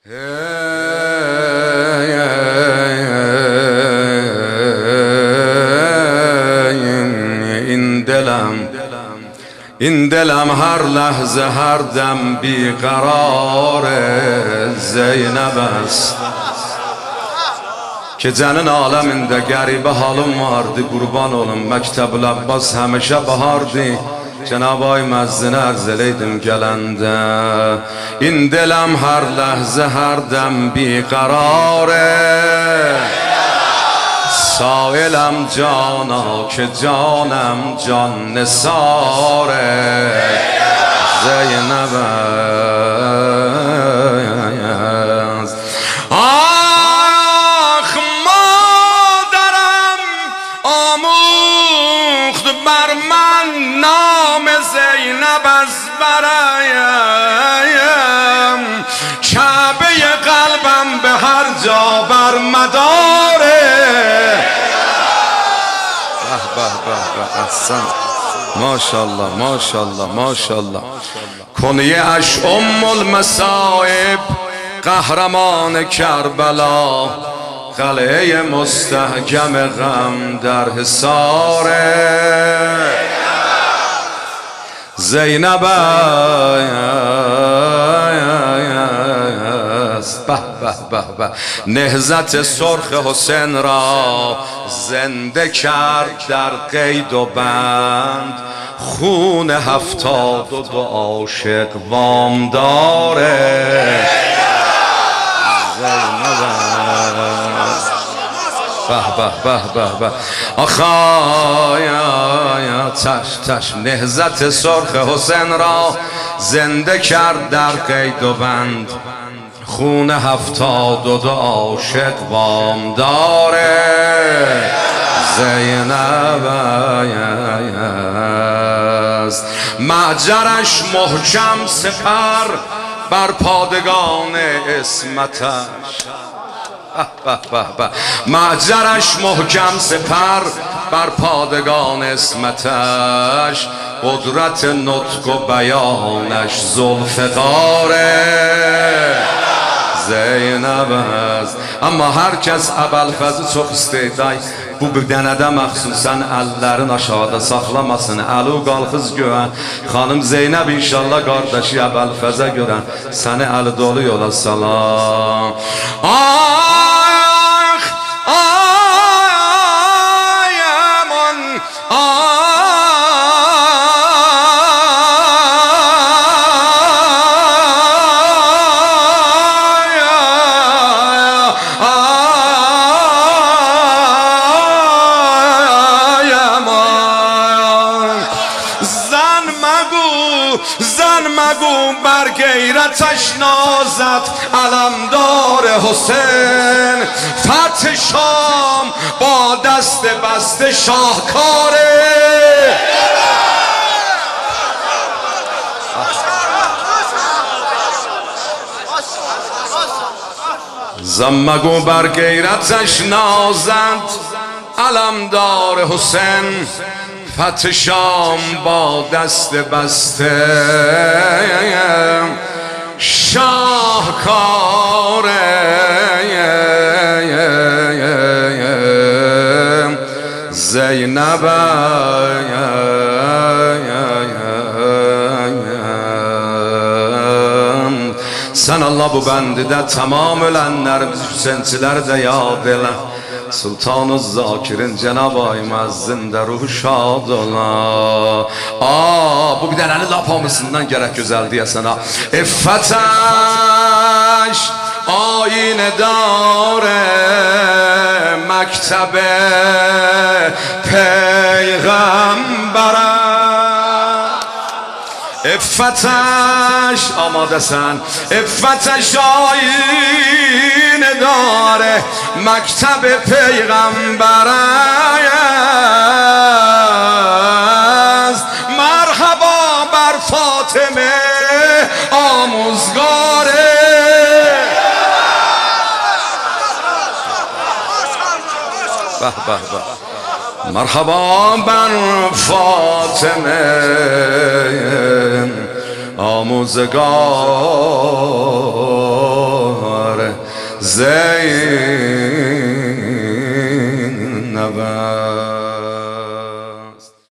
این دلم هر لحظه هر دم بیقرار زینب است که جنن عالمinde غریبه halım vardı kurban olum Mektebül Abbas həmişə bahardı Cenab-ı Ay məzzini ərz eləydim gələndə İn diləm hər ləhzə hər dəm biqərar Sailəm cana ki canəm can nisar Zeynəb است آخ مادرم آموخت بر من نام زینب از برایم کعبه قلبم به هر جا بر مداره احسن ماشاءالله ماشاءالله ماشاءالله کنیه اش المصائب قهرمان کربلا قلعه مستحکم غم در حصار زینب است به به به به نهضت سرخ حسین را زنده کرد در قید و بند خون 72 عاشق وامدار زینب به به به به به آخایا تش تش نهضت سرخ حسین را زنده کرد در قید و بند خون 72 عاشق وامدار زینب است معجرش محکم سپر بر پادگان عصمتش معجرش محکم سپر بر پادگان عصمتش قدرت نطق و بیانش ذوالفقار Zeynep است Amma hər kəs Əbəlfəzi çox istəyək Bu bir dənə də məxsusən əllərin aşağıda saxlamasın Əli qalxız görən Xanım Zeynəb inşallah qardaşı Əbəlfəzə görən Səni əli dolu yola salam Ah, ay, aman, زن مگو بر غیرتش نازد علمدار حسین فتح شام با دست بسته شاهکاره زن مگو بر غیرتش نازد علمدار حسین فتح شام با دست بسته شاهکار زینب Sən Allah bu bəndidə tamam ölənlərimiz Hüseynçilər də yad elə Sultan-ı Zakirin Cenab-ı Ay məzzində ruhu şad ola Bu bir dənəni lap hamısından gərək gözəl deyəsən İffətəş ayinə dare məktəbə peyğəmbərə İffetش آماده‌سن İffetش آیینه داره مکتب پیغمبر است مرحبا بر فاطمه آموزگاره به به به مرحبا بر فاطمه آموزگار Zeynep.